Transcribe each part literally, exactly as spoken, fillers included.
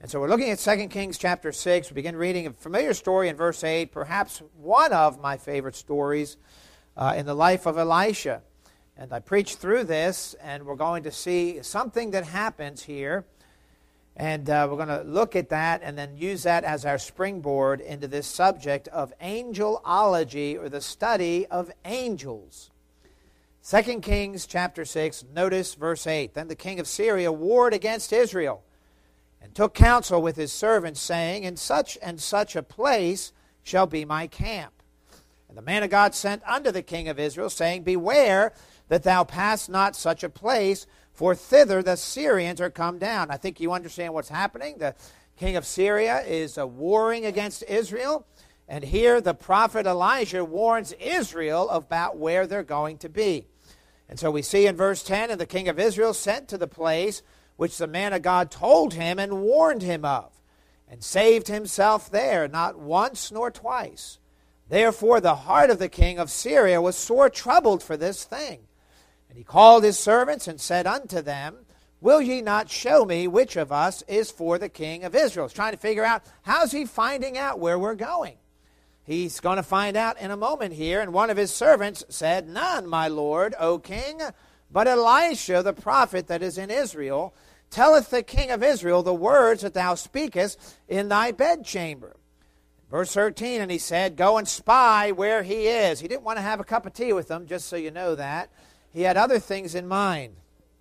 And so we're looking at Second Kings chapter six. We begin reading a familiar story in verse eight, perhaps one of my favorite stories uh, in the life of Elisha. And I preached through this, and we're going to see something that happens here. And uh, we're going to look at that and then use that as our springboard into this subject of angelology, or the study of angels. Second Kings chapter six, notice verse eight. Then the king of Syria warred against Israel, and took counsel with his servants, saying, In such and such a place shall be my camp. And the man of God sent unto the king of Israel, saying, Beware that thou pass not such a place, for thither the Syrians are come down. I think you understand what's happening. The king of Syria is uh, warring against Israel, and here the prophet Elijah warns Israel about where they're going to be. And so we see in verse ten, And the king of Israel sent to the place which the man of God told him and warned him of, and saved himself there, not once nor twice. Therefore the heart of the king of Syria was sore troubled for this thing. And he called his servants and said unto them, Will ye not show me which of us is for the king of Israel? He's trying to figure out, how's he finding out where we're going? He's going to find out in a moment here. And one of his servants said, None, my lord, O king, but Elisha the prophet that is in Israel telleth the king of Israel the words that thou speakest in thy bedchamber. Verse thirteen, And he said, Go and spy where he is. He didn't want to have a cup of tea with them, just so you know that. He had other things in mind,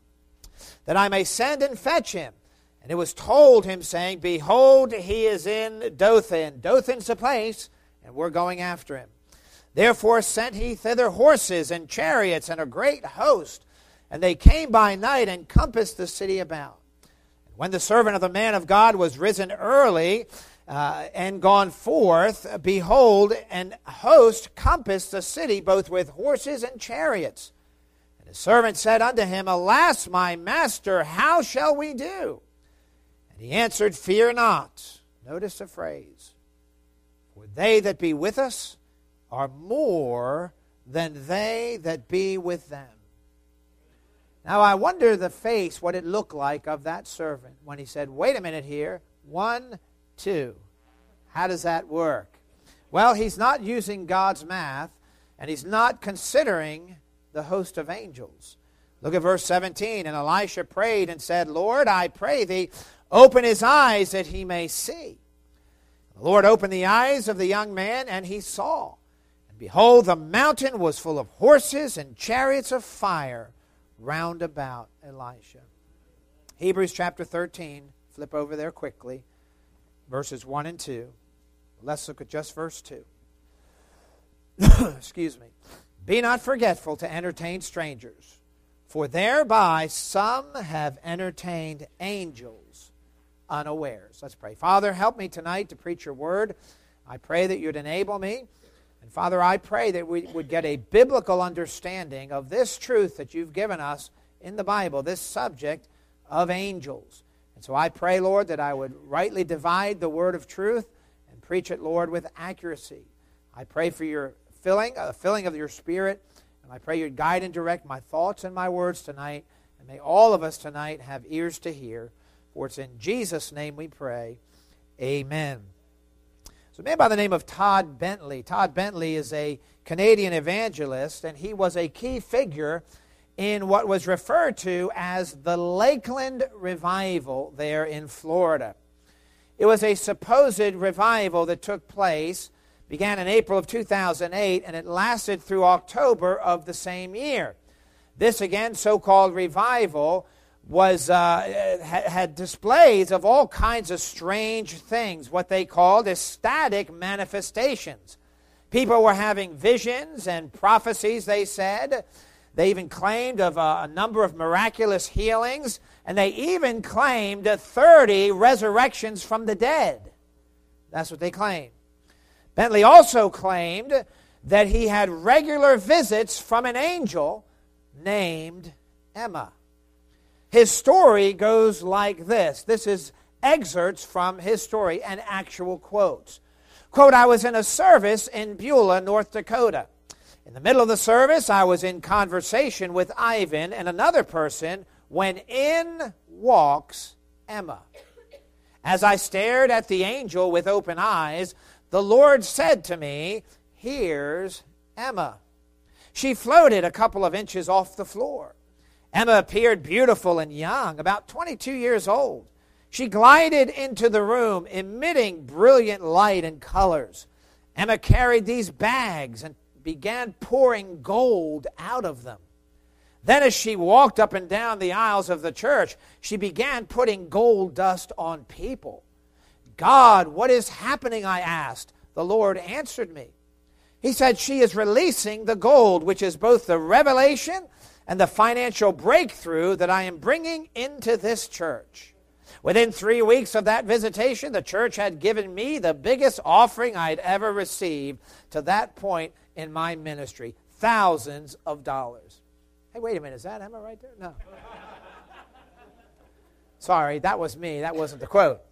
that I may send and fetch him. And it was told him, saying, Behold, he is in Dothan. Dothan's the place, and we're going after him. Therefore sent he thither horses and chariots and a great host. And they came by night and compassed the city about. And when the servant of the man of God was risen early uh, and gone forth, behold, an host compassed the city both with horses and chariots. And the servant said unto him, Alas, my master, how shall we do? And he answered, Fear not. Notice the phrase. For they that be with us are more than they that be with them. Now, I wonder the face, what it looked like of that servant when he said, Wait a minute here, one, two. How does that work? Well, he's not using God's math, and he's not considering the host of angels. Look at verse seventeen. And Elisha prayed and said, Lord, I pray thee, open his eyes that he may see. The Lord opened the eyes of the young man, and he saw. And behold, the mountain was full of horses and chariots of fire round about Elisha. Hebrews chapter thirteen, flip over there quickly, verses one and two. Let's look at just verse two. Excuse me. Be not forgetful to entertain strangers, for thereby some have entertained angels unawares. Let's pray. Father, help me tonight to preach your word. I pray that you'd enable me. And Father, I pray that we would get a biblical understanding of this truth that you've given us in the Bible, this subject of angels. And so I pray, Lord, that I would rightly divide the word of truth and preach it, Lord, with accuracy. I pray for your filling, a filling of your Spirit, and I pray you'd guide and direct my thoughts and my words tonight, and may all of us tonight have ears to hear. For it's in Jesus' name we pray. Amen. So a man by the name of Todd Bentley. Todd Bentley is a Canadian evangelist, and he was a key figure in what was referred to as the Lakeland Revival there in Florida. It was a supposed revival that took place, began in April of two thousand eight, and it lasted through October of the same year. This, again, so-called revival was uh, had displays of all kinds of strange things, what they called ecstatic manifestations. People were having visions and prophecies, they said. They even claimed of a, a number of miraculous healings, and they even claimed thirty resurrections from the dead. That's what they claimed. Bentley also claimed that he had regular visits from an angel named Emma. His story goes like this. This is excerpts from his story and actual quotes. Quote, I was in a service in Beulah, North Dakota. In the middle of the service, I was in conversation with Ivan and another person when in walks Emma. As I stared at the angel with open eyes, the Lord said to me, "Here's Emma." She floated a couple of inches off the floor. Emma appeared beautiful and young, about twenty-two years old. She glided into the room, emitting brilliant light and colors. Emma carried these bags and began pouring gold out of them. Then as she walked up and down the aisles of the church, she began putting gold dust on people. "God, what is happening?" I asked. The Lord answered me. He said, "She is releasing the gold, which is both the revelation and the financial breakthrough that I am bringing into this church." Within three weeks of that visitation, the church had given me the biggest offering I'd ever received to that point in my ministry, thousands of dollars. Hey, wait a minute, is that Emma right there? No. Sorry, that was me. That wasn't the quote.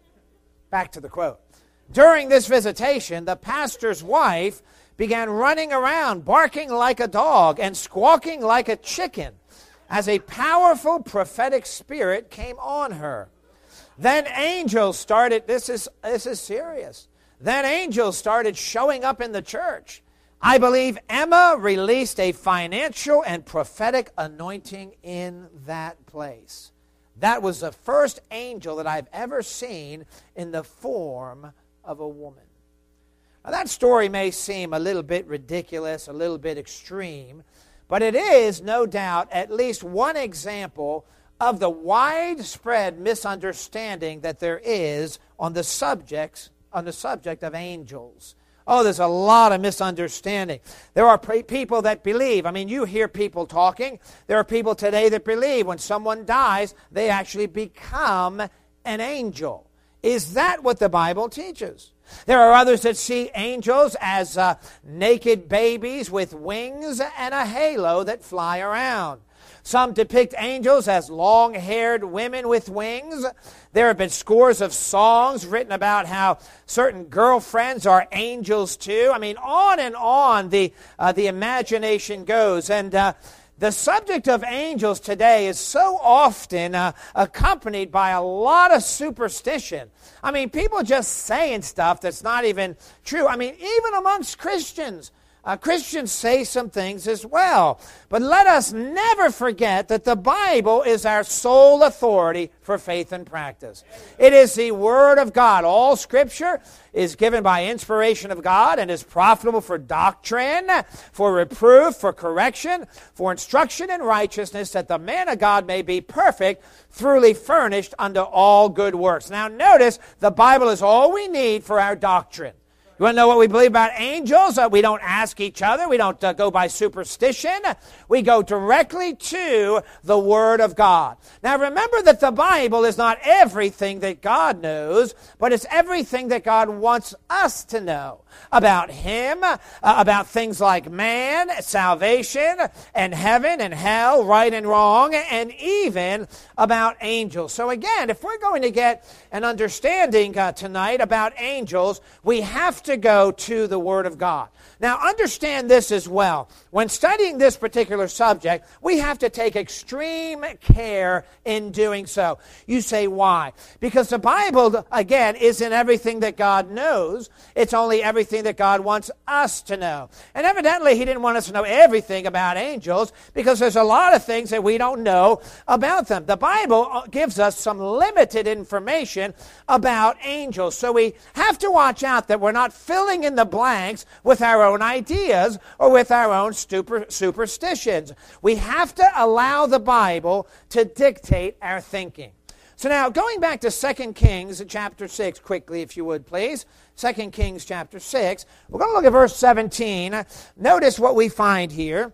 Back to the quote. During this visitation, the pastor's wife began running around, barking like a dog and squawking like a chicken as a powerful prophetic spirit came on her. Then angels started, this is, this is serious. Then angels started showing up in the church. I believe Emma released a financial and prophetic anointing in that place. That was the first angel that I've ever seen in the form of a woman. Now, that story may seem a little bit ridiculous, a little bit extreme, but it is, no doubt, at least one example of the widespread misunderstanding that there is on the subjects, on the subject of angels. Oh, there's a lot of misunderstanding. There are people that believe. I mean, you hear people talking. There are people today that believe when someone dies, they actually become an angel. Is that what the Bible teaches? There are others that see angels as uh, naked babies with wings and a halo that fly around. Some depict angels as long-haired women with wings. There have been scores of songs written about how certain girlfriends are angels too. I mean, on and on the uh, the imagination goes. And uh, the subject of angels today is so often uh, accompanied by a lot of superstition. I mean, people just saying stuff that's not even true. I mean, even amongst Christians. Uh, Christians say some things as well. But let us never forget that the Bible is our sole authority for faith and practice. It is the Word of God. All Scripture is given by inspiration of God and is profitable for doctrine, for reproof, for correction, for instruction in righteousness, that the man of God may be perfect, thoroughly furnished unto all good works. Now notice, the Bible is all we need for our doctrine. You want to know what we believe about angels? Uh, we don't ask each other. We don't uh, go by superstition. We go directly to the Word of God. Now remember that the Bible is not everything that God knows, but it's everything that God wants us to know about Him, uh, about things like man, salvation, and heaven and hell, right and wrong, and even about angels. So again, if we're going to get an understanding uh, tonight about angels, we have to go to the Word of God. Now, understand this as well. When studying this particular subject, we have to take extreme care in doing so. You say, why? Because the Bible, again, isn't everything that God knows. It's only everything that God wants us to know. And evidently, He didn't want us to know everything about angels because there's a lot of things that we don't know about them. The Bible gives us some limited information about angels. So we have to watch out that we're not filling in the blanks with our own ideas or with our own super, superstitions. We have to allow the Bible to dictate our thinking. So now, going back to Second Kings chapter six, quickly, if you would, please. Second Kings chapter six. We're going to look at verse seventeen. Notice what we find here.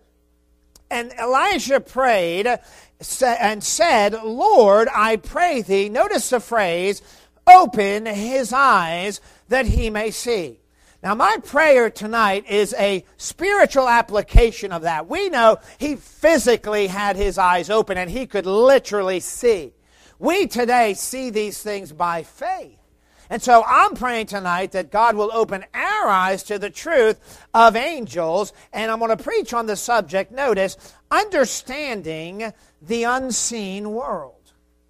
And Elisha prayed and said, Lord, I pray thee, notice the phrase, open his eyes that he may see. Now, my prayer tonight is a spiritual application of that. We know he physically had his eyes open and he could literally see. We today see these things by faith. And so I'm praying tonight that God will open our eyes to the truth of angels. And I'm going to preach on the subject, notice, understanding the unseen world.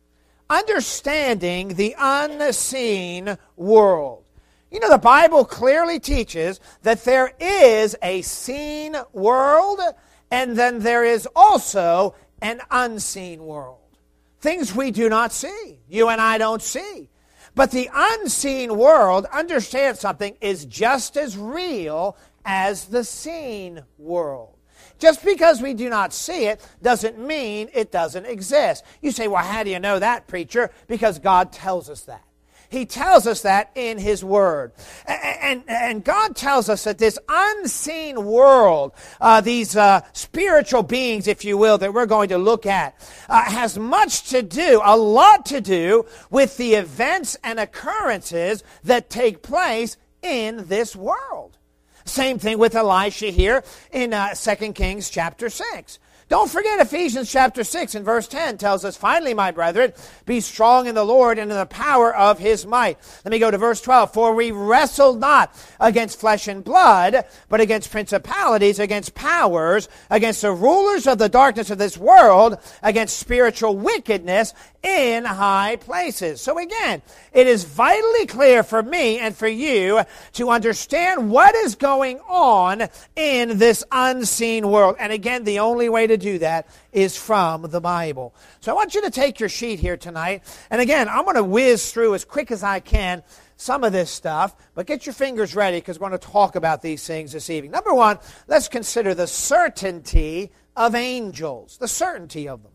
understanding the unseen world. You know, the Bible clearly teaches that there is a seen world, and then there is also an unseen world. Things we do not see, you and I don't see. But the unseen world, understand something, is just as real as the seen world. Just because we do not see it doesn't mean it doesn't exist. You say, well, how do you know that, preacher? Because God tells us that. He tells us that in His Word. And, and, and God tells us that this unseen world, uh, these uh, spiritual beings, if you will, that we're going to look at, uh, has much to do, a lot to do with the events and occurrences that take place in this world. Same thing with Elisha here in uh, Second Kings chapter six. Don't forget Ephesians chapter six and verse ten tells us, finally, my brethren, be strong in the Lord and in the power of His might. Let me go to verse twelve. For we wrestle not against flesh and blood, but against principalities, against powers, against the rulers of the darkness of this world, against spiritual wickedness in high places. So again, it is vitally clear for me and for you to understand what is going on in this unseen world. And again, the only way to do that is from the Bible. So I want you to take your sheet here tonight. And again, I'm going to whiz through as quick as I can some of this stuff, but get your fingers ready because we're going to talk about these things this evening. Number one, let's consider the certainty of angels, the certainty of them.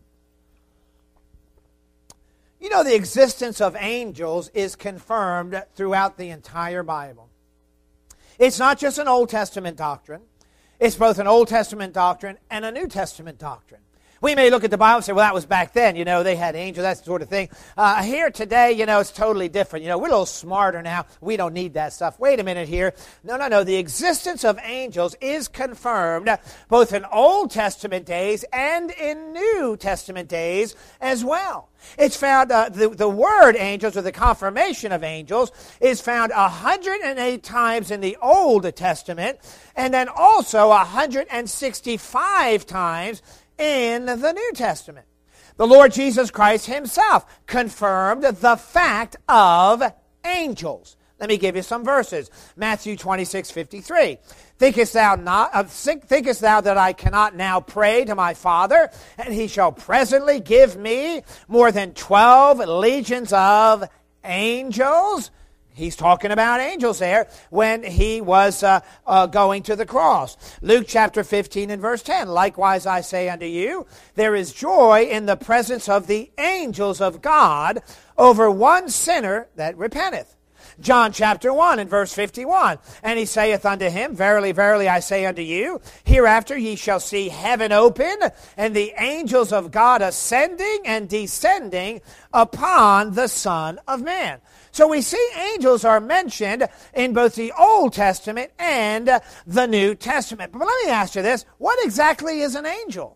You know, the existence of angels is confirmed throughout the entire Bible. It's not just an Old Testament doctrine. It's both an Old Testament doctrine and a New Testament doctrine. We may look at the Bible and say, well, that was back then. You know, they had angels, that sort of thing. Uh, here today, you know, it's totally different. You know, we're a little smarter now. We don't need that stuff. Wait a minute here. No, no, no. The existence of angels is confirmed both in Old Testament days and in New Testament days as well. It's found, uh, the, the word angels, or the confirmation of angels, is found one hundred eight times in the Old Testament, and then also one hundred sixty-five times in the New Testament. The Lord Jesus Christ Himself confirmed the fact of angels. Let me give you some verses. Matthew twenty-six fifty-three. Thinkest thou not? Uh, thinkest thou that I cannot now pray to my Father, and He shall presently give me more than twelve legions of angels? He's talking about angels there when He was uh, uh, going to the cross. Luke chapter fifteen and verse ten. Likewise I say unto you, there is joy in the presence of the angels of God over one sinner that repenteth. John chapter one and verse fifty-one. And He saith unto him, verily, verily, I say unto you, hereafter ye shall see heaven open, and the angels of God ascending and descending upon the Son of Man. So we see angels are mentioned in both the Old Testament and the New Testament. But let me ask you this. What exactly is an angel?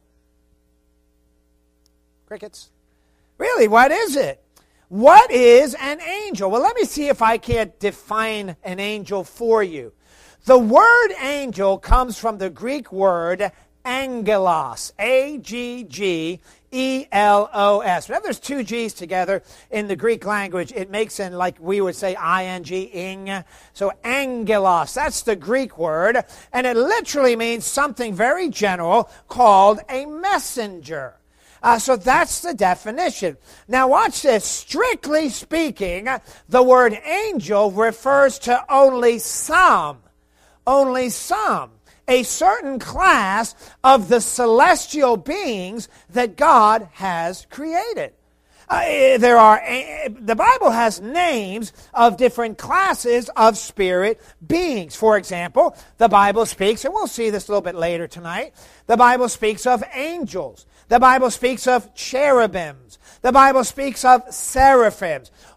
Crickets. Really, what is it? What is an angel? Well, let me see if I can't define an angel for you. The word angel comes from the Greek word angelos, A G G E L O S. Whenever there's two G's together in the Greek language, it makes in, like we would say, I N G, ing. So angelos, that's the Greek word, and it literally means something very general called a messenger. Uh, so that's the definition. Now watch this. Strictly speaking, the word angel refers to only some, only some, a certain class of the celestial beings that God has created. Uh, there are uh, the Bible has names of different classes of spirit beings. For example, the Bible speaks, and we'll see this a little bit later tonight, the Bible speaks of angels. The Bible speaks of cherubims. The Bible speaks of seraphims.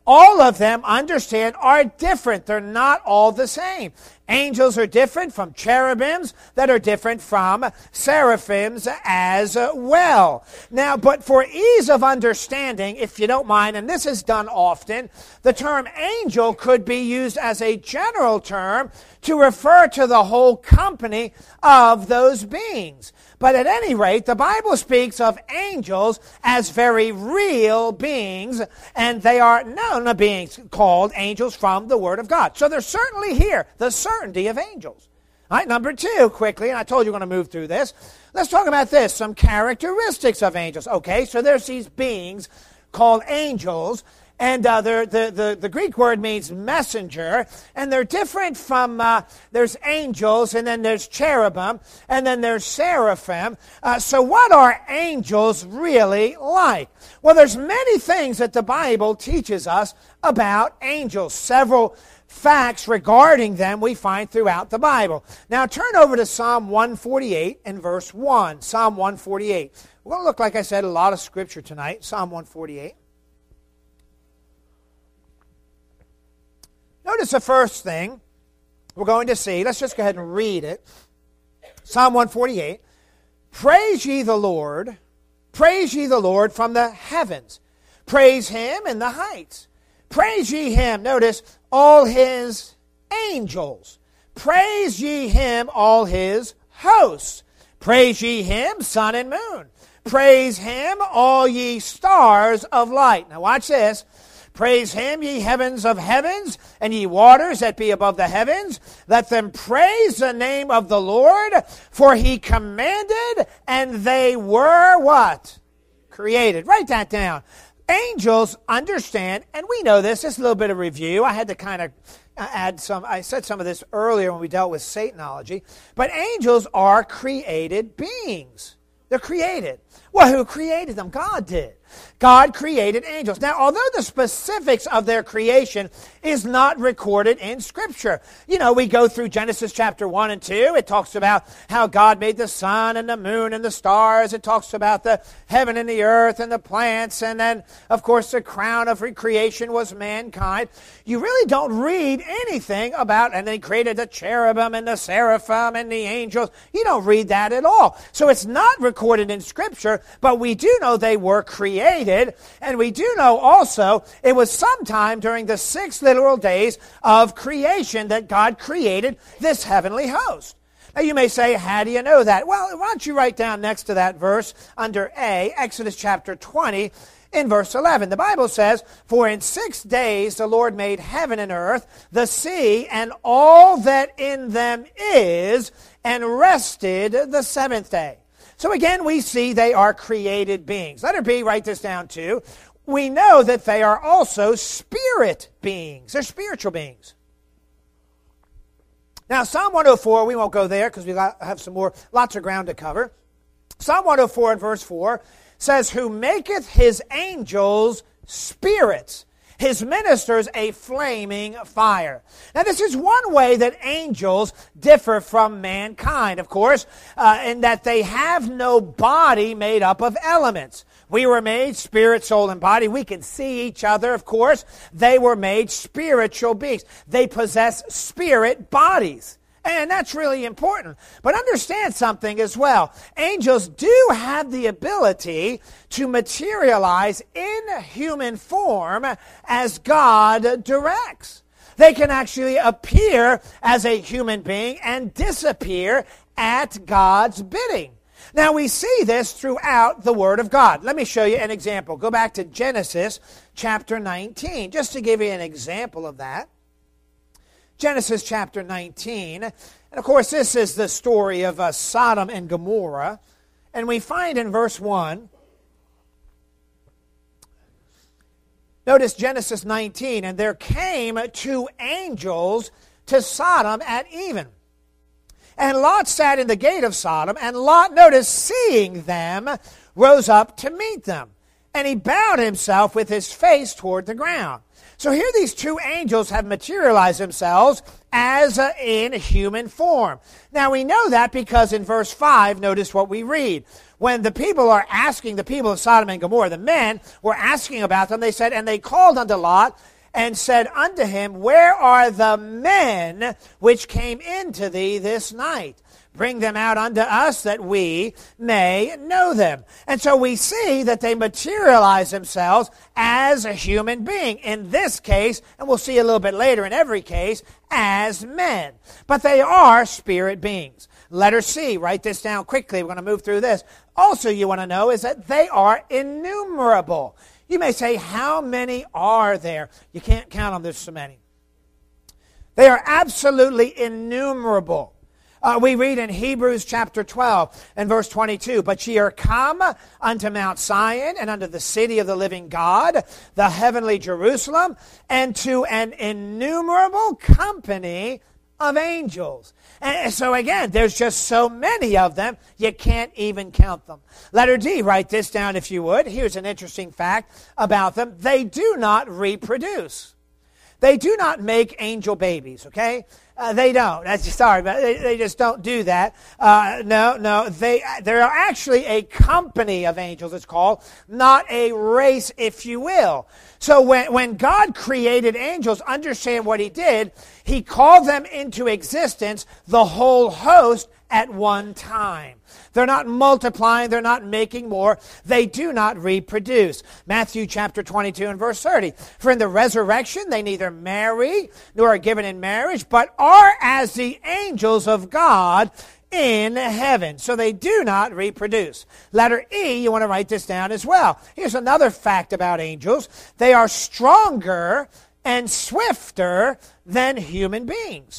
all of them, understand, are different. They're not all the same. Angels are different from cherubims that are different from seraphims as well. Now, but for ease of understanding, if you don't mind, and this is done often, the term angel could be used as a general term to refer to the whole company of those beings. But at any rate, the Bible speaks of angels as very real beings, and they are known as beings called angels from the Word of God. So they're certainly here, the certainty of angels. All right, number two, quickly, and I told you we're going to move through this. Let's talk about this, some characteristics of angels. Okay, so there's these beings called angels, and uh, the, the, the Greek word means messenger, and they're different from, uh, there's angels, and then there's cherubim, and then there's seraphim. Uh, so what are angels really like? Well, there's many things that the Bible teaches us about angels. Several facts regarding them we find throughout the Bible. Now turn over to Psalm one forty-eight and verse one. Psalm one forty-eight. We're going to look, like I said, a lot of scripture tonight. Psalm one forty-eight. Notice the first thing we're going to see. Let's just go ahead and read it. Psalm one forty-eight. Praise ye the Lord. Praise ye the Lord from the heavens. Praise him in the heights. Praise ye him. Notice, all his angels. Praise ye him, all his hosts. Praise ye him, sun and moon. Praise him, all ye stars of light. Now watch this. Praise him, ye heavens of heavens, and ye waters that be above the heavens. Let them praise the name of the Lord, for he commanded, and they were what? Created. Write that down. Angels understand, and we know this. Just a little bit of review. I had to kind of add some, I said some of this earlier when we dealt with Satanology. But angels are created beings. They're created. Well, who created them? God did. God created angels. Now, although the specifics of their creation is not recorded in Scripture, you know, we go through Genesis chapter one and two. It talks about how God made the sun and the moon and the stars. It talks about the heaven and the earth and the plants. And then, of course, the crown of creation was mankind. You really don't read anything about, and they created the cherubim and the seraphim and the angels. You don't read that at all. So it's not recorded in Scripture, but we do know they were created. And we do know also it was sometime during the six literal days of creation that God created this heavenly host. Now you may say, how do you know that? Well, why don't you write down next to that verse under A, Exodus chapter twenty, in verse eleven. The Bible says, for in six days the Lord made heaven and earth, the sea, and all that in them is, and rested the seventh day. So again, we see they are created beings. Letter B, write this down too. We know that they are also spirit beings. They're spiritual beings. Now, Psalm one oh four, we won't go there because we have some more, lots of ground to cover. Psalm one oh four and verse four says, who maketh his angels spirits, his ministers a flaming fire. Now, this is one way that angels differ from mankind, of course, uh, in that they have no body made up of elements. We were made spirit, soul, and body. We can see each other, of course. They were made spiritual beings. They possess spirit bodies. And that's really important. But understand something as well. Angels do have the ability to materialize in human form as God directs. They can actually appear as a human being and disappear at God's bidding. Now, we see this throughout the Word of God. Let me show you an example. Go back to Genesis chapter nineteen, just to give you an example of that. Genesis chapter nineteen. And of course, this is the story of uh, Sodom and Gomorrah. And we find in verse one, notice Genesis nineteen, and there came two angels to Sodom at even. And Lot sat in the gate of Sodom, and Lot, notice, seeing them, rose up to meet them. And he bowed himself with his face toward the ground. So here these two angels have materialized themselves as uh, in human form. Now we know that because in verse five, notice what we read. When the people are asking, the people of Sodom and Gomorrah, the men were asking about them, they said, and they called unto Lot, and said unto him, Where are the men which came into thee this night? Bring them out unto us that we may know them. And so we see that they materialize themselves as a human being. In this case, and we'll see a little bit later in every case, as men. But they are spirit beings. Letter C, write this down quickly. We're going to move through this. Also you want to know is that they are innumerable. You may say, how many are there? You can't count them, there's so many. They are absolutely innumerable. Uh, we read in Hebrews chapter twelve and verse twenty-two, But ye are come unto Mount Sion, and unto the city of the living God, the heavenly Jerusalem, and to an innumerable company of angels. And so again, there's just so many of them, you can't even count them. Letter D, write this down if you would. Here's an interesting fact about them. They do not reproduce. They do not make angel babies, okay? Uh, they don't. That's sorry, but they, they just don't do that. Uh, no, no. They there are actually a company of angels. It's called, not a race, if you will. So when when God created angels, understand what He did. He called them into existence, the whole host, at one time. They're not multiplying. They're not making more. They do not reproduce. Matthew chapter twenty-two and verse thirty. For in the resurrection they neither marry nor are given in marriage, but are as the angels of God in heaven. So they do not reproduce. Letter E, you want to write this down as well. Here's another fact about angels. They are stronger and swifter than human beings.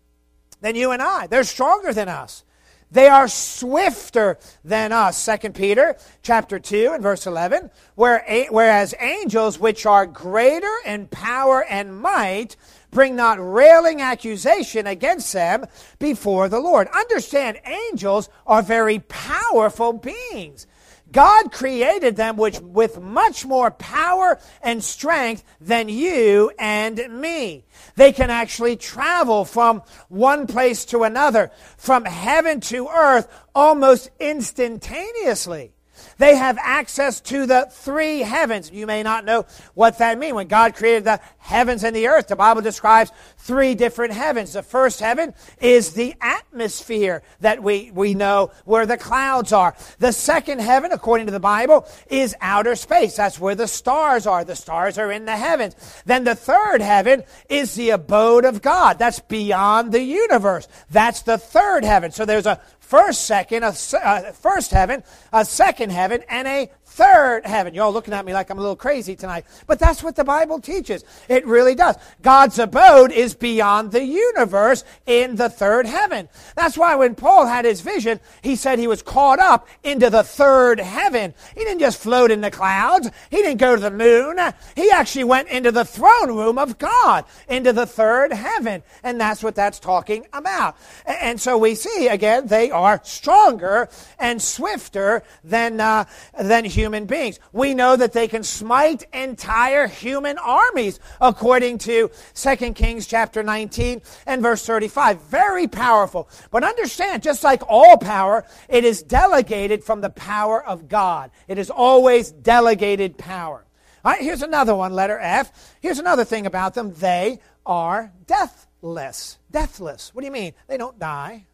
Than you and I. They're stronger than us. They are swifter than us. Second Peter chapter two and verse eleven. Where, whereas angels, which are greater in power and might, bring not railing accusation against them before the Lord. Understand, angels are very powerful beings. God created them with, with much more power and strength than you and me. They can actually travel from one place to another, from heaven to earth, almost instantaneously. They have access to the three heavens. You may not know what that means. When God created the heavens and the earth, the Bible describes three different heavens. The first heaven is the atmosphere that we, we know where the clouds are. The second heaven, according to the Bible, is outer space. That's where the stars are. The stars are in the heavens. Then the third heaven is the abode of God. That's beyond the universe. That's the third heaven. So there's a first, second, a uh, first heaven, a second heaven, and a third heaven. You're all looking at me like I'm a little crazy tonight. But that's what the Bible teaches. It really does. God's abode is beyond the universe in the third heaven. That's why when Paul had his vision, he said he was caught up into the third heaven. He didn't just float in the clouds. He didn't go to the moon. He actually went into the throne room of God, into the third heaven. And that's what that's talking about. And so we see, again, they are stronger and swifter than, uh, than human human beings. We know that they can smite entire human armies, according to Second Kings chapter nineteen and verse thirty-five. Very powerful. But understand, just like all power, it is delegated from the power of God. It is always delegated power. All right, here's another one, letter F. Here's another thing about them. They are deathless. Deathless. What do you mean? They don't die.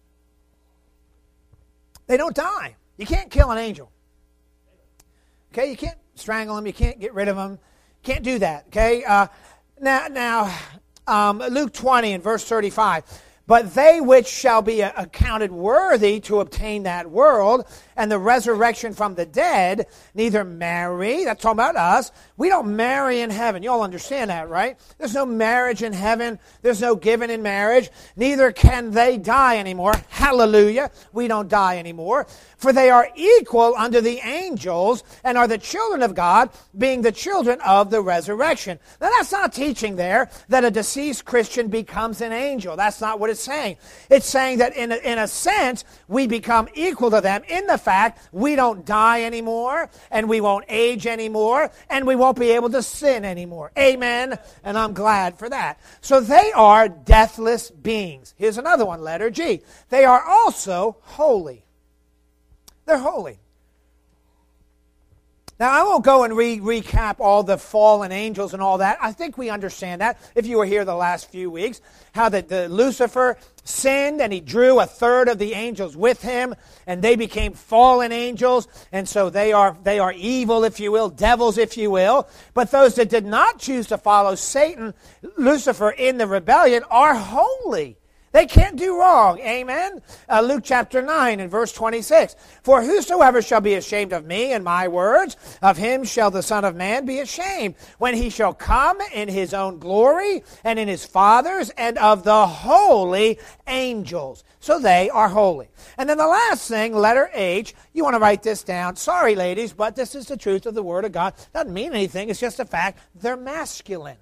They don't die. You can't kill an angel. Okay, you can't strangle them. You can't get rid of them. Can't do that. Okay. Uh, now, now, um, Luke twenty and verse thirty-five. But they which shall be accounted worthy to obtain that world and the resurrection from the dead, neither marry, that's talking about us, we don't marry in heaven. You all understand that, right? There's no marriage in heaven. There's no giving in marriage. Neither can they die anymore. Hallelujah. We don't die anymore. For they are equal unto the angels and are the children of God, being the children of the resurrection. Now that's not teaching there that a deceased Christian becomes an angel. That's not what it's saying. It's saying that in a, in a sense, we become equal to them in the fact we don't die anymore, and we won't age anymore, and we won't be able to sin anymore. Amen. And I'm glad for that. So they are deathless beings. Here's another one, letter G. They are also holy. They're holy. Now, I won't go and re- recap all the fallen angels and all that. I think we understand that, if you were here the last few weeks, how that the Lucifer sinned and he drew a third of the angels with him, and they became fallen angels, and so they are, they are evil, if you will, devils, if you will. But those that did not choose to follow Satan, Lucifer, in the rebellion are holy. They can't do wrong. Amen? Uh, Luke chapter nine and verse twenty-six. For whosoever shall be ashamed of me and my words, of him shall the Son of Man be ashamed, when he shall come in his own glory and in his Father's and of the holy angels. So they are holy. And then the last thing, letter H, you want to write this down. Sorry, ladies, but this is the truth of the Word of God. Doesn't mean anything. It's just a fact. They're masculine.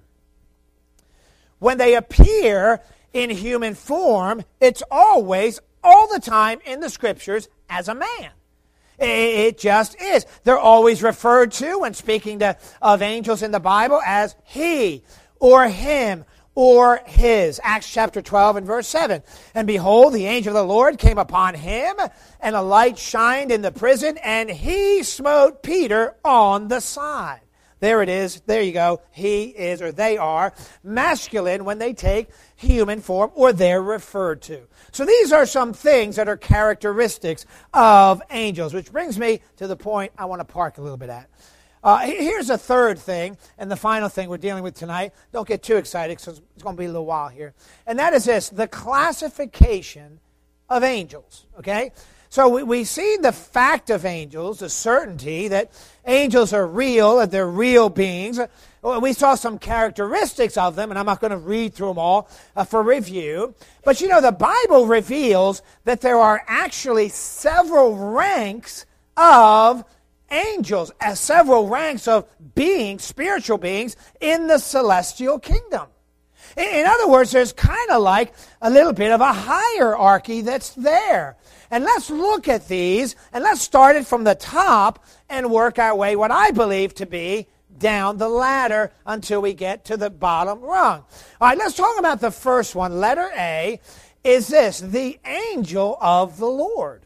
When they appear in human form, it's always, all the time in the Scriptures, as a man. It just is. They're always referred to, when speaking to, of angels in the Bible, as he, or him, or his. Acts chapter twelve and verse seven. And behold, the angel of the Lord came upon him, and a light shined in the prison, and he smote Peter on the side. There it is. There you go. He is, or they are, masculine when they take human form, or they're referred to. So these are some things that are characteristics of angels, which brings me to the point I want to park a little bit at. Uh, here's a third thing, and the final thing we're dealing with tonight. Don't get too excited, because it's going to be a little while here. And that is this, the classification of angels, okay? So we, we see the fact of angels, the certainty that angels are real, that they're real beings. We saw some characteristics of them, and I'm not going to read through them all uh, for review. But you know, the Bible reveals that there are actually several ranks of angels, as several ranks of beings, spiritual beings, in the celestial kingdom. In other words, there's kind of like a little bit of a hierarchy that's there. And let's look at these, and let's start it from the top and work our way, what I believe to be, down the ladder until we get to the bottom rung. All right, let's talk about the first one. Letter A is this, the angel of the Lord.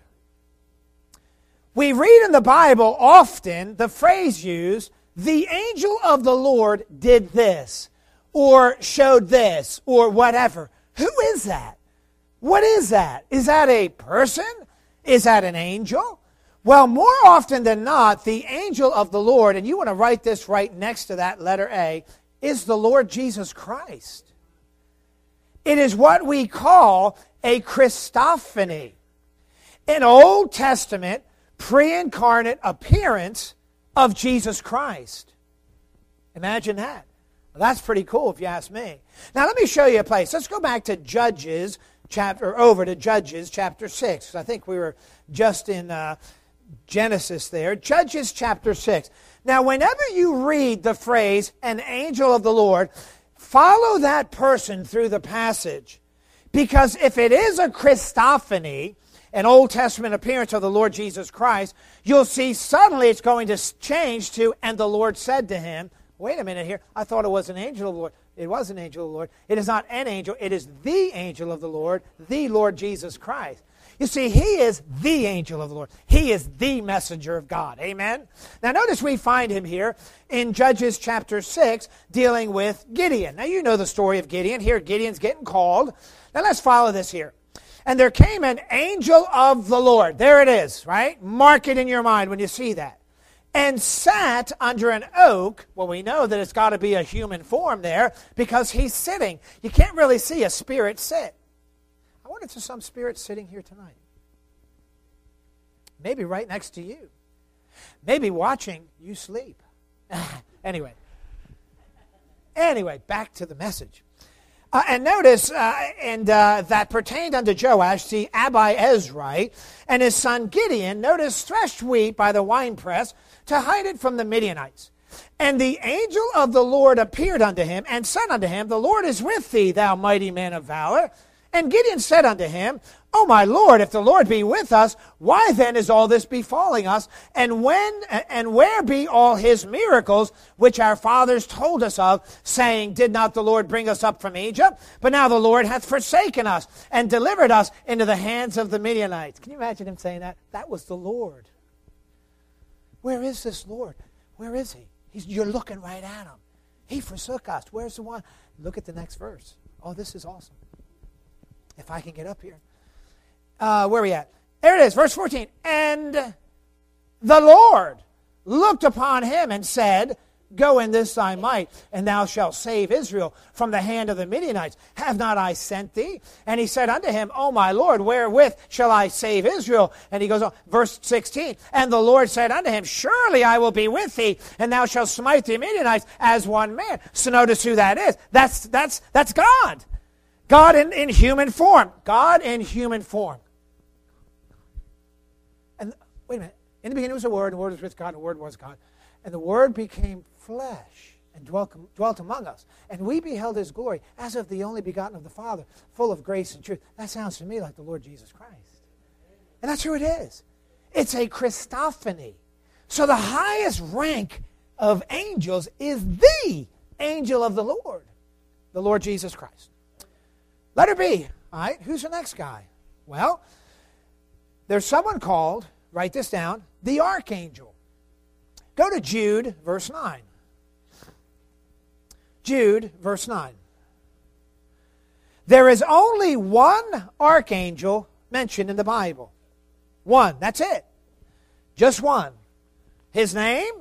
We read in the Bible often the phrase used, the angel of the Lord did this, or showed this, or whatever. Who is that? What is that? Is that a person? Is that an angel? Well, more often than not, the angel of the Lord, and you want to write this right next to that letter A, is the Lord Jesus Christ. It is what we call a Christophany, an Old Testament pre-incarnate appearance of Jesus Christ. Imagine that. Well, that's pretty cool if you ask me. Now let me show you a place. Let's go back to Judges chapter, over to Judges chapter six. I think we were just in uh, Genesis there. Judges chapter six. Now whenever you read the phrase, an angel of the Lord, follow that person through the passage. Because if it is a Christophany, an Old Testament appearance of the Lord Jesus Christ, you'll see suddenly it's going to change to, and the Lord said to him, wait a minute here, I thought it was an angel of the Lord. It was an angel of the Lord. It is not an angel, it is the angel of the Lord, the Lord Jesus Christ. You see, he is the angel of the Lord. He is the messenger of God. Amen? Now notice we find him here in Judges chapter six dealing with Gideon. Now you know the story of Gideon. Here Gideon's getting called. Now let's follow this here. And there came an angel of the Lord. There it is, right? Mark it in your mind when you see that. And sat under an oak. Well, we know that it's got to be a human form there because he's sitting. You can't really see a spirit sit. I wonder if there's some spirit sitting here tonight. Maybe right next to you. Maybe watching you sleep. Anyway. Anyway, back to the message. Uh, and notice, uh, and uh, that pertained unto Joash, the Abiezrite, and his son Gideon, notice, threshed wheat by the winepress to hide it from the Midianites. And the angel of the Lord appeared unto him, and said unto him, the Lord is with thee, thou mighty man of valor. And Gideon said unto him, O my Lord, if the Lord be with us, why then is all this befalling us? And when and where be all his miracles, which our fathers told us of, saying, did not the Lord bring us up from Egypt? But now the Lord hath forsaken us, and delivered us into the hands of the Midianites. Can you imagine him saying that? That was the Lord. Where is this Lord? Where is he? He's, you're looking right at him. He forsook us. Where's the one? Look at the next verse. Oh, this is awesome. If I can get up here. Uh, where are we at? There it is, verse fourteen. And the Lord looked upon him and said, go in this thy might, and thou shalt save Israel from the hand of the Midianites. Have not I sent thee? And he said unto him, O my Lord, wherewith shall I save Israel? And he goes on, verse sixteen. And the Lord said unto him, surely I will be with thee, and thou shalt smite the Midianites as one man. So notice who that is. That's that's that's God. God in, in human form. God in human form. And wait a minute. In the beginning was the Word, and the Word was with God, and the Word was God. And the Word became flesh and dwelt, dwelt among us. And we beheld his glory as of the only begotten of the Father, full of grace and truth. That sounds to me like the Lord Jesus Christ. And that's who it is. It's a Christophany. So the highest rank of angels is the angel of the Lord, the Lord Jesus Christ. Letter B. All right, who's the next guy? Well, there's someone called, write this down, the archangel. Go to Jude, verse nine. Jude, verse nine. There is only one archangel mentioned in the Bible. One, that's it. Just one. His name?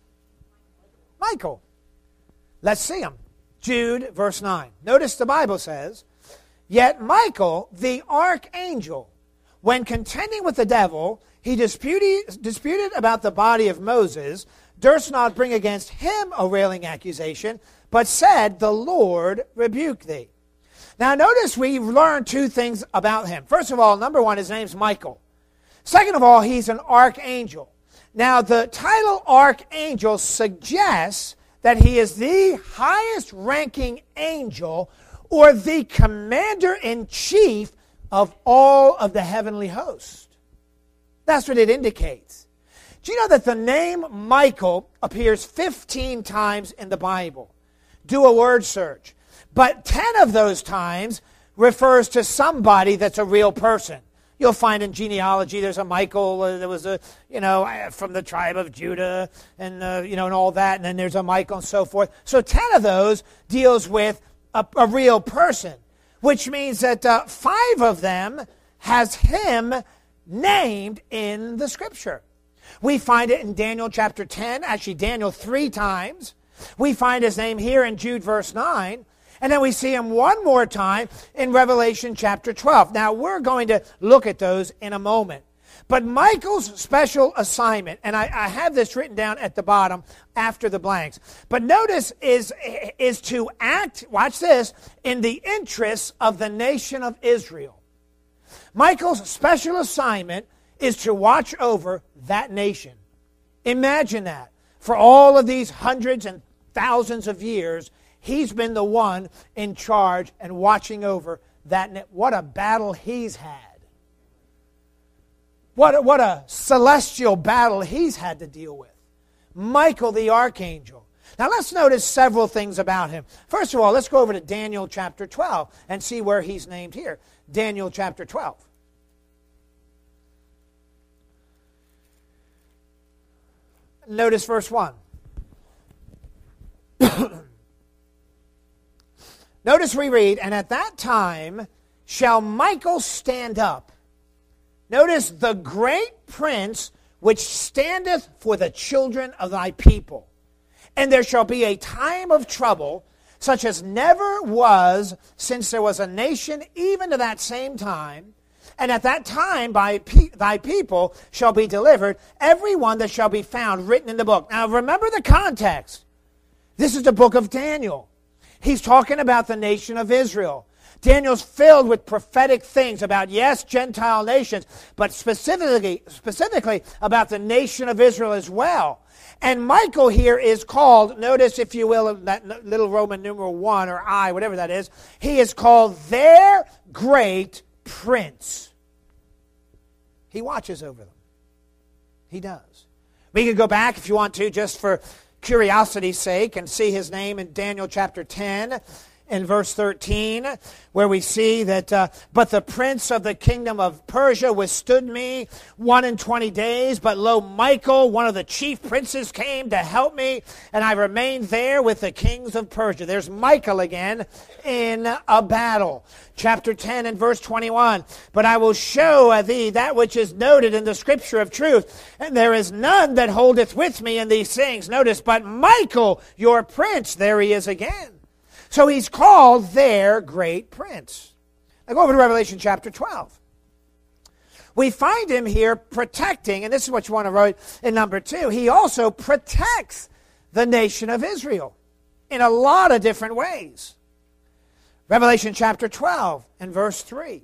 Michael. Let's see him. Jude, verse nine. Notice the Bible says, yet Michael, the archangel, when contending with the devil, he disputed, disputed about the body of Moses, durst not bring against him a railing accusation, but said, the Lord rebuke thee. Now notice we learned two things about him. First of all, number one, his name's Michael. Second of all, he's an archangel. Now the title archangel suggests that he is the highest ranking angel or the commander-in-chief of all of the heavenly host. That's what it indicates. Do you know that the name Michael appears fifteen times in the Bible? Do a word search. But ten of those times refers to somebody that's a real person. You'll find in genealogy there's a Michael, uh, there was a, you know, from the tribe of Judah, and, uh, you know, and all that, and then there's a Michael and so forth. So ten of those deals with a, a real person, which means that uh, five of them has him named in the Scripture. We find it in Daniel chapter ten, actually Daniel three times. We find his name here in Jude verse nine. And then we see him one more time in Revelation chapter twelve. Now, we're going to look at those in a moment. But Michael's special assignment, and I, I have this written down at the bottom after the blanks, but notice is, is to act, watch this, in the interests of the nation of Israel. Michael's special assignment is to watch over that nation. Imagine that. For all of these hundreds and thousands of years, he's been the one in charge and watching over that. What a battle he's had. What a, what a celestial battle he's had to deal with. Michael the archangel. Now let's notice several things about him. First of all, let's go over to Daniel chapter twelve and see where he's named here. Daniel chapter twelve. Notice verse one. Notice we read, and at that time shall Michael stand up. Notice the great prince which standeth for the children of thy people. And there shall be a time of trouble, such as never was since there was a nation, even to that same time. And at that time by pe- thy people shall be delivered, every one that shall be found written in the book. Now remember the context. This is the book of Daniel. He's talking about the nation of Israel. Daniel's filled with prophetic things about, yes, Gentile nations, but specifically, specifically about the nation of Israel as well. And Michael here is called, notice if you will, that little Roman numeral one or I, whatever that is, he is called their great prince. He watches over them. He does. We can go back if you want to, just for curiosity's sake, and see his name in Daniel chapter ten. in verse thirteen, where we see that, uh, but the prince of the kingdom of Persia withstood me one and twenty days, but lo, Michael, one of the chief princes, came to help me, and I remained there with the kings of Persia. There's Michael again in a battle. Chapter ten and verse twenty-one, but I will show thee that which is noted in the scripture of truth, and there is none that holdeth with me in these things. Notice, but Michael, your prince, there he is again. So he's called their great prince. Now go over to Revelation chapter twelve. We find him here protecting, and this is what you want to write in number two, he also protects the nation of Israel in a lot of different ways. Revelation chapter twelve and verse three.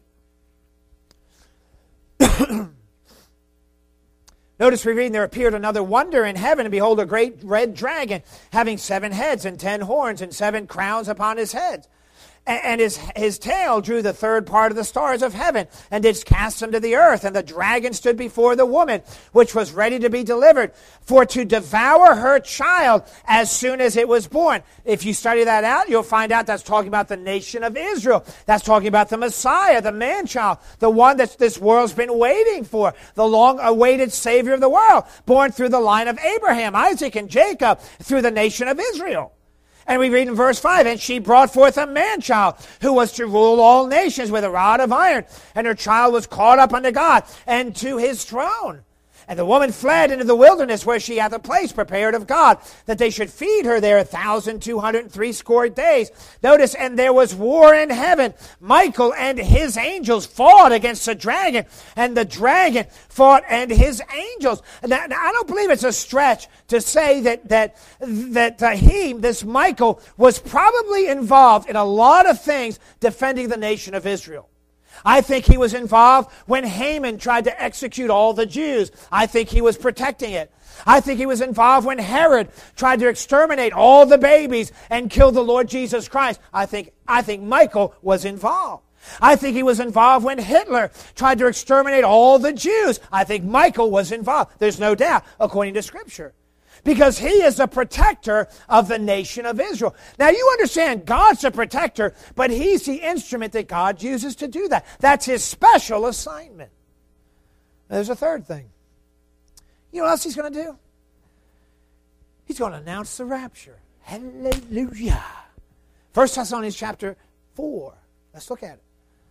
Notice we read, there appeared another wonder in heaven, and behold, a great red dragon, having seven heads and ten horns and seven crowns upon his heads. And his, his tail drew the third part of the stars of heaven, and did cast them to the earth. And the dragon stood before the woman, which was ready to be delivered, for to devour her child as soon as it was born. If you study that out, you'll find out that's talking about the nation of Israel. That's talking about the Messiah, the man-child, the one that this world's been waiting for, the long-awaited Savior of the world, born through the line of Abraham, Isaac, and Jacob, through the nation of Israel. And we read in verse five, and she brought forth a man-child who was to rule all nations with a rod of iron. And her child was caught up unto God and to his throne. And the woman fled into the wilderness, where she hath a place prepared of God, that they should feed her there a thousand two hundred and threescore days. Notice, and there was war in heaven. Michael and his angels fought against the dragon, and the dragon fought and his angels. Now, now I don't believe it's a stretch to say that that that uh, he, this Michael, was probably involved in a lot of things defending the nation of Israel. I think he was involved when Haman tried to execute all the Jews. I think he was protecting it. I think he was involved when Herod tried to exterminate all the babies and kill the Lord Jesus Christ. I think, I think Michael was involved. I think he was involved when Hitler tried to exterminate all the Jews. I think Michael was involved. There's no doubt, according to Scripture. Because he is the protector of the nation of Israel. Now you understand, God's the protector, but he's the instrument that God uses to do that. That's his special assignment. There's a third thing. You know what else he's going to do? He's going to announce the rapture. Hallelujah. First Thessalonians chapter four. Let's look at it.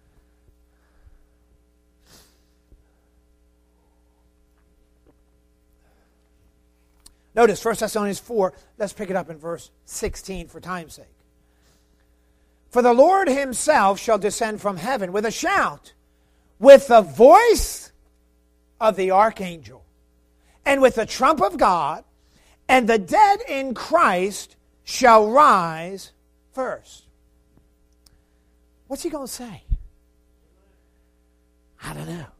Notice First Thessalonians four, let's pick it up in verse sixteen for time's sake. For the Lord himself shall descend from heaven with a shout, with the voice of the archangel, and with the trump of God, and the dead in Christ shall rise first. What's he going to say? I don't know.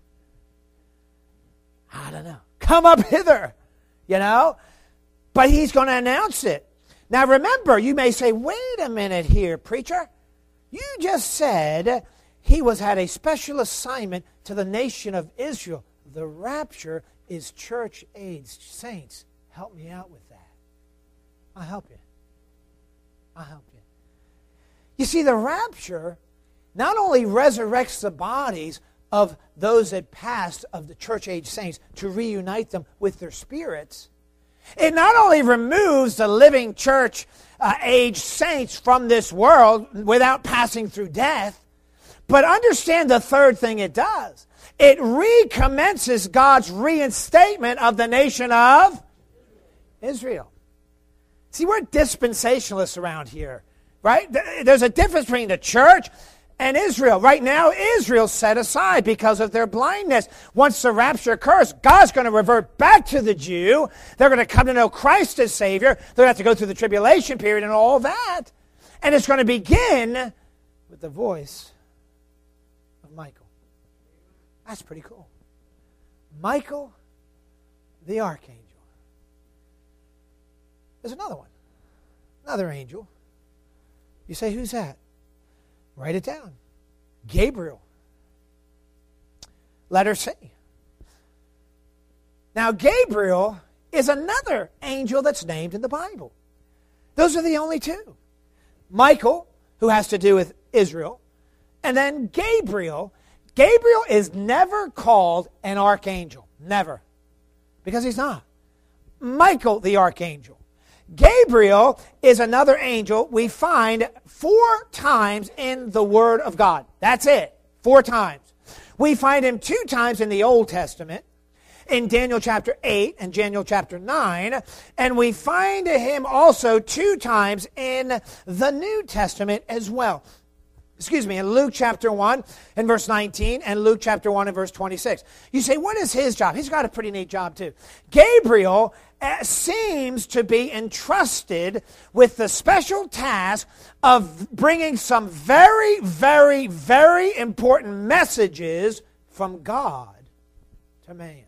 I don't know. Come up hither, you know. But he's going to announce it. Now remember, you may say, wait a minute here, preacher. You just said he was had a special assignment to the nation of Israel. The rapture is church-aged saints. Help me out with that. I'll help you. I'll help you. You see, the rapture not only resurrects the bodies of those that passed of the church-age saints to reunite them with their spirits, it not only removes the living church uh, age saints from this world without passing through death, but understand the third thing it does. It recommences God's reinstatement of the nation of Israel. See, we're dispensationalists around here, right? There's a difference between the church and Israel. Right now, Israel's set aside because of their blindness. Once the rapture occurs, God's going to revert back to the Jew. They're going to come to know Christ as Savior. They're going to have to go through the tribulation period and all that. And it's going to begin with the voice of Michael. That's pretty cool. Michael, the archangel. There's another one. Another angel. You say, who's that? Write it down. Gabriel. Letter C. Now, Gabriel is another angel that's named in the Bible. Those are the only two. Michael, who has to do with Israel. And then Gabriel. Gabriel is never called an archangel. Never. Because he's not. Michael the archangel. Gabriel is another angel we find four times in the Word of God. That's it. Four times. We find him two times in the Old Testament, in Daniel chapter eight and Daniel chapter nine, and we find him also two times in the New Testament as well. Excuse me, in Luke chapter one and verse nineteen and Luke chapter one and verse twenty-six. You say, what is his job? He's got a pretty neat job too. Gabriel uh, seems to be entrusted with the special task of bringing some very, very, very important messages from God to man.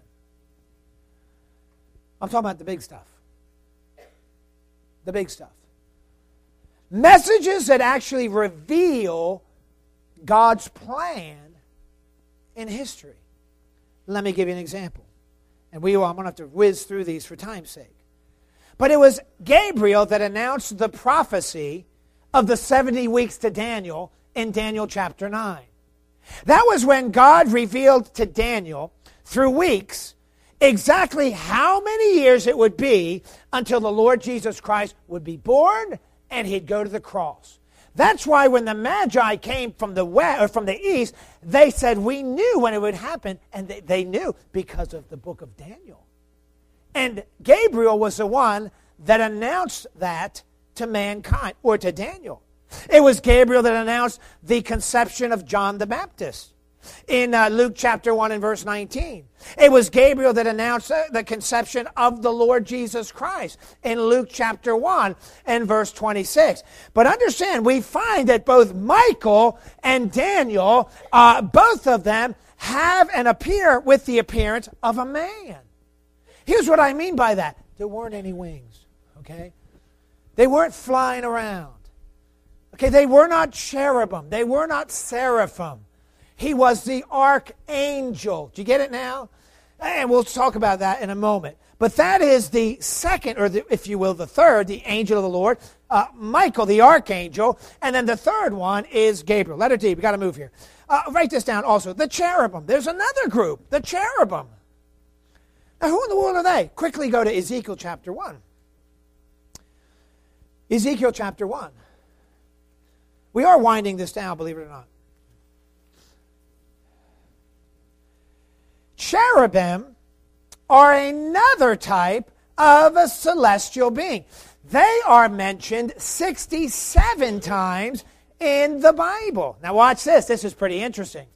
I'm talking about the big stuff. The big stuff. Messages that actually reveal God's plan in history. Let me give you an example. And we, I'm going to have to whiz through these for time's sake. But it was Gabriel that announced the prophecy of the seventy weeks to Daniel in Daniel chapter nine. That was when God revealed to Daniel through weeks exactly how many years it would be until the Lord Jesus Christ would be born and he'd go to the cross. That's why when the Magi came from the west or from the east, they said, we knew when it would happen, and they, they knew because of the book of Daniel. And Gabriel was the one that announced that to mankind, or to Daniel. It was Gabriel that announced the conception of John the Baptist in uh, Luke chapter one and verse nineteen. It was Gabriel that announced uh, the conception of the Lord Jesus Christ in Luke chapter one and verse twenty-six. But understand, we find that both Michael and Daniel, uh, both of them have and appear with the appearance of a man. Here's what I mean by that. There weren't any wings, okay? They weren't flying around. Okay, they were not cherubim. They were not seraphim. He was the archangel. Do you get it now? And we'll talk about that in a moment. But that is the second, or the, if you will, the third, the angel of the Lord, uh, Michael, the archangel. And then the third one is Gabriel. Letter D, we got to move here. Uh, write this down also. The cherubim. There's another group, the cherubim. Now, who in the world are they? Quickly go to Ezekiel chapter one. Ezekiel chapter one. We are winding this down, believe it or not. Cherubim are another type of a celestial being. They are mentioned sixty-seven times in the Bible. Now watch this. This is pretty interesting.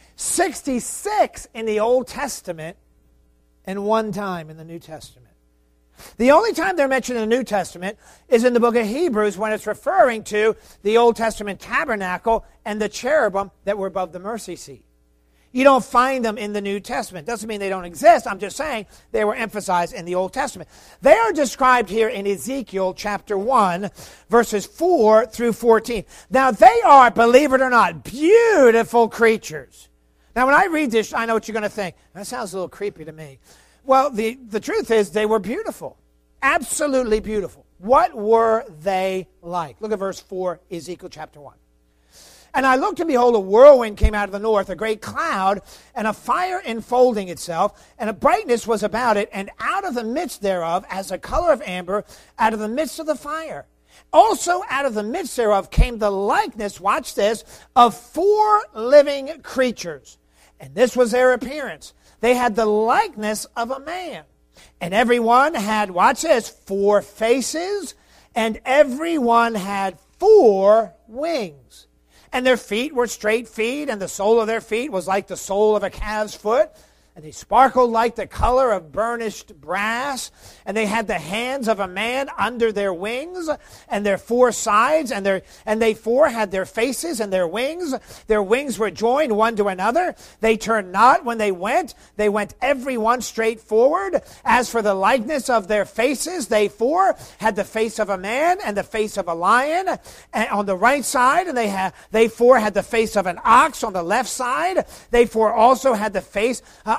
sixty-six in the Old Testament and one time in the New Testament. The only time they're mentioned in the New Testament is in the book of Hebrews when it's referring to the Old Testament tabernacle and the cherubim that were above the mercy seat. You don't find them in the New Testament. Doesn't mean they don't exist. I'm just saying they were emphasized in the Old Testament. They are described here in Ezekiel chapter one, verses four through fourteen. Now, they are, believe it or not, beautiful creatures. Now, when I read this, I know what you're going to think. That sounds a little creepy to me. Well, the, the truth is they were beautiful. Absolutely beautiful. What were they like? Look at verse four, Ezekiel chapter one. And I looked, and behold, a whirlwind came out of the north, a great cloud, and a fire enfolding itself, and a brightness was about it, and out of the midst thereof, as the color of amber, out of the midst of the fire. Also out of the midst thereof came the likeness, watch this, of four living creatures. And this was their appearance. They had the likeness of a man. And every one had, watch this, four faces, and every one had four wings. And their feet were straight feet, and the sole of their feet was like the sole of a calf's foot. And they sparkled like the color of burnished brass. And they had the hands of a man under their wings, and their four sides, and their and they four had their faces and their wings. Their wings were joined one to another. They turned not when they went. They went every one straight forward. As for the likeness of their faces, they four had the face of a man and the face of a lion and on the right side, and they had they four had the face of an ox on the left side. They four also had the face uh,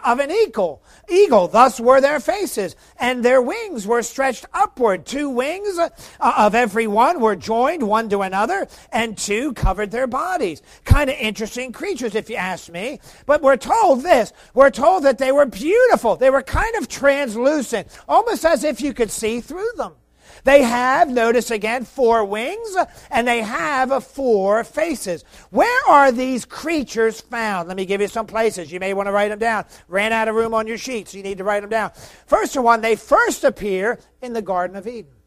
of an eagle. Eagle, thus were their faces, and their wings were stretched upward. Two wings uh, of every one were joined one to another, and two covered their bodies. Kind of interesting creatures, if you ask me. But we're told this. We're told that they were beautiful. They were kind of translucent, almost as if you could see through them. They have, notice again, four wings, and they have four faces. Where are these creatures found? Let me give you some places. You may want to write them down. Ran out of room on your sheet, so you need to write them down. First of all, they first appear in the Garden of Eden.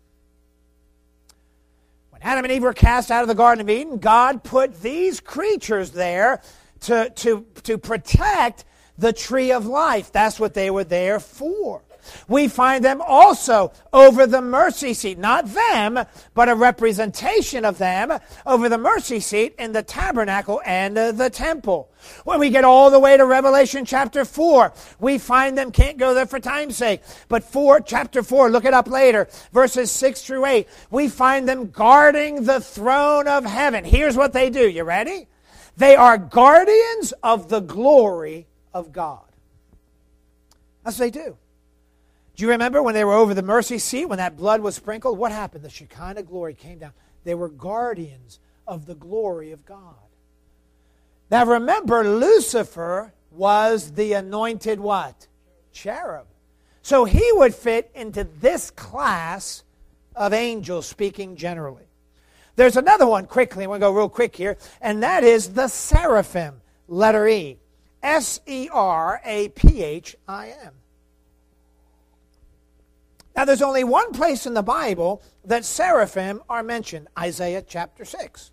When Adam and Eve were cast out of the Garden of Eden, God put these creatures there to, to, to protect the tree of life. That's what they were there for. We find them also over the mercy seat. Not them, but a representation of them over the mercy seat in the tabernacle and uh, the temple. When we get all the way to Revelation chapter four, we find them, can't go there for time's sake, but four, chapter four, look it up later, verses six through eight, we find them guarding the throne of heaven. Here's what they do. You ready? They are guardians of the glory of God. That's what they do. Do you remember when they were over the mercy seat, when that blood was sprinkled? What happened? The Shekinah glory came down. They were guardians of the glory of God. Now remember, Lucifer was the anointed what? Cherub. So he would fit into this class of angels, speaking generally. There's another one quickly, I'm going to go real quick here, and that is the seraphim, letter E. S E R A P H I M. Now, there's only one place in the Bible that seraphim are mentioned, Isaiah chapter six.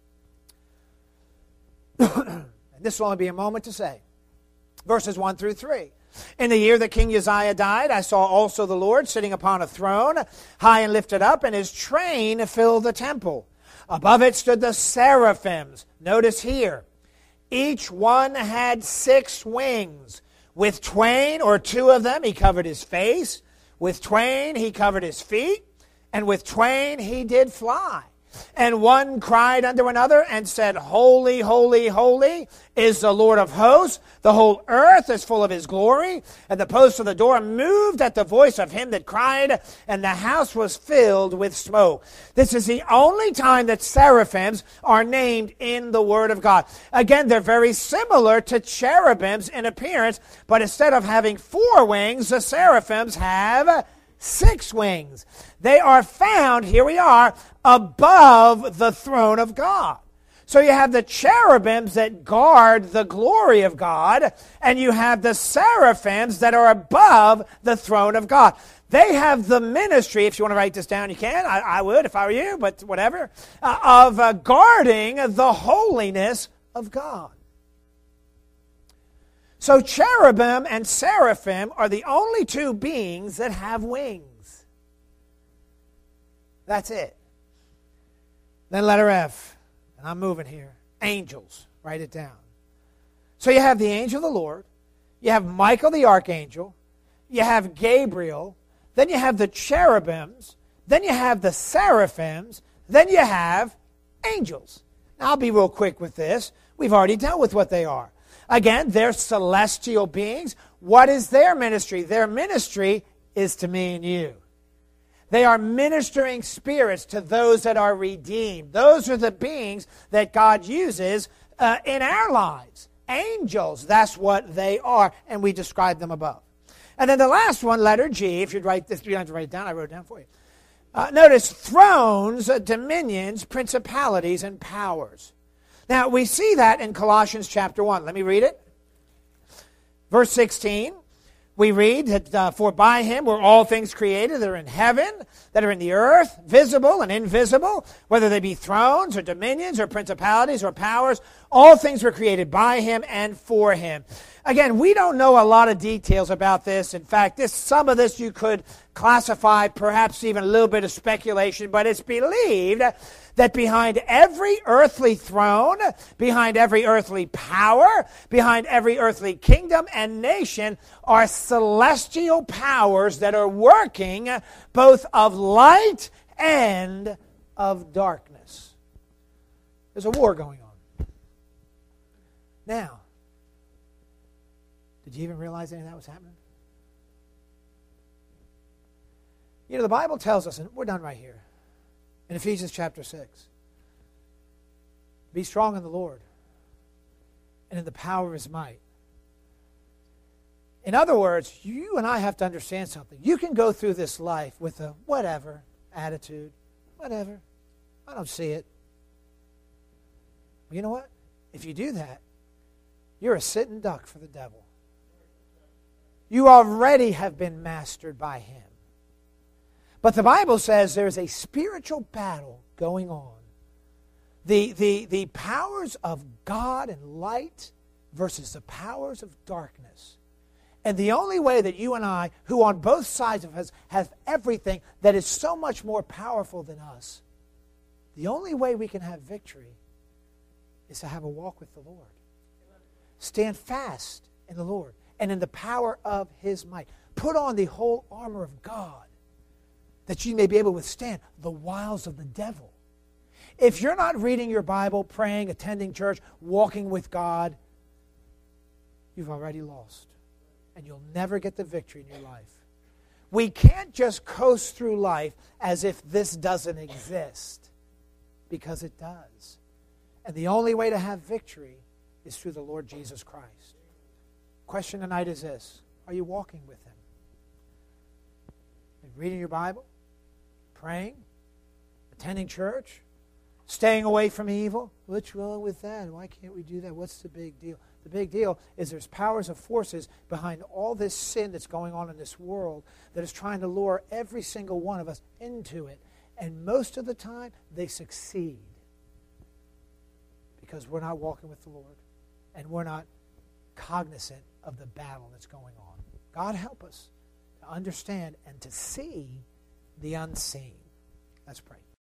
And this will only be a moment to say. Verses one through three. In the year that King Uzziah died, I saw also the Lord sitting upon a throne, high and lifted up, and his train filled the temple. Above it stood the seraphims. Notice here, each one had six wings. With twain or two of them, he covered his face. With twain he covered his feet, and with twain he did fly. And one cried unto another and said, Holy, holy, holy is the Lord of hosts. The whole earth is full of his glory. And the posts of the door moved at the voice of him that cried, and the house was filled with smoke. This is the only time that seraphims are named in the Word of God. Again, they're very similar to cherubims in appearance, but instead of having four wings, the seraphims have six wings. They are found, here we are, above the throne of God. So you have the cherubims that guard the glory of God, and you have the seraphims that are above the throne of God. They have the ministry, if you want to write this down, you can. I, I would if I were you, but whatever, uh, of uh, guarding the holiness of God. So cherubim and seraphim are the only two beings that have wings. That's it. Then letter F, and I'm moving here. Angels. Write it down. So you have the angel of the Lord. You have Michael the archangel. You have Gabriel. Then you have the cherubims. Then you have the seraphims. Then you have angels. Now I'll be real quick with this. We've already dealt with what they are. Again, they're celestial beings. What is their ministry? Their ministry is to me and you. They are ministering spirits to those that are redeemed. Those are the beings that God uses uh, in our lives. Angels, that's what they are, and we describe them above. And then the last one, letter G, if you'd write this, you don't have to write it down, I wrote it down for you. Uh, notice thrones, uh, dominions, principalities, and powers. Now, we see that in Colossians chapter one. Let me read it. Verse sixteen, we read that, uh, for by him were all things created that are in heaven, that are in the earth, visible and invisible, whether they be thrones or dominions or principalities or powers, all things were created by him and for him. Again, we don't know a lot of details about this. In fact, this some of this you could classify, perhaps even a little bit of speculation, but it's believed that behind every earthly throne, behind every earthly power, behind every earthly kingdom and nation are celestial powers that are working both of light and of darkness. There's a war going on. Now, did Did you even realize any of that was happening? You know, the Bible tells us, and we're done right here, in Ephesians chapter six, be strong in the Lord and in the power of His might. In other words, you and I have to understand something. You can go through this life with a whatever attitude, whatever. I don't see it. Well, you know what? If you do that, you're a sitting duck for the devil. You already have been mastered by him. But the Bible says there's a spiritual battle going on. The, the, the powers of God and light versus the powers of darkness. And the only way that you and I, who on both sides of us have everything that is so much more powerful than us, the only way we can have victory is to have a walk with the Lord. Stand fast in the Lord and in the power of His might. Put on the whole armor of God that you may be able to withstand the wiles of the devil. If you're not reading your Bible, praying, attending church, walking with God, you've already lost. And you'll never get the victory in your life. We can't just coast through life as if this doesn't exist, because it does. And the only way to have victory is through the Lord Jesus Christ. Question tonight is this: are you walking with Him? Are you reading your Bible? Praying? Attending church? Staying away from evil? What's wrong with that? Why can't we do that? What's the big deal? The big deal is there's powers of forces behind all this sin that's going on in this world that is trying to lure every single one of us into it. And most of the time, they succeed. Because we're not walking with the Lord. And we're not cognizant of the battle that's going on. God help us to understand and to see the unseen. Let's pray.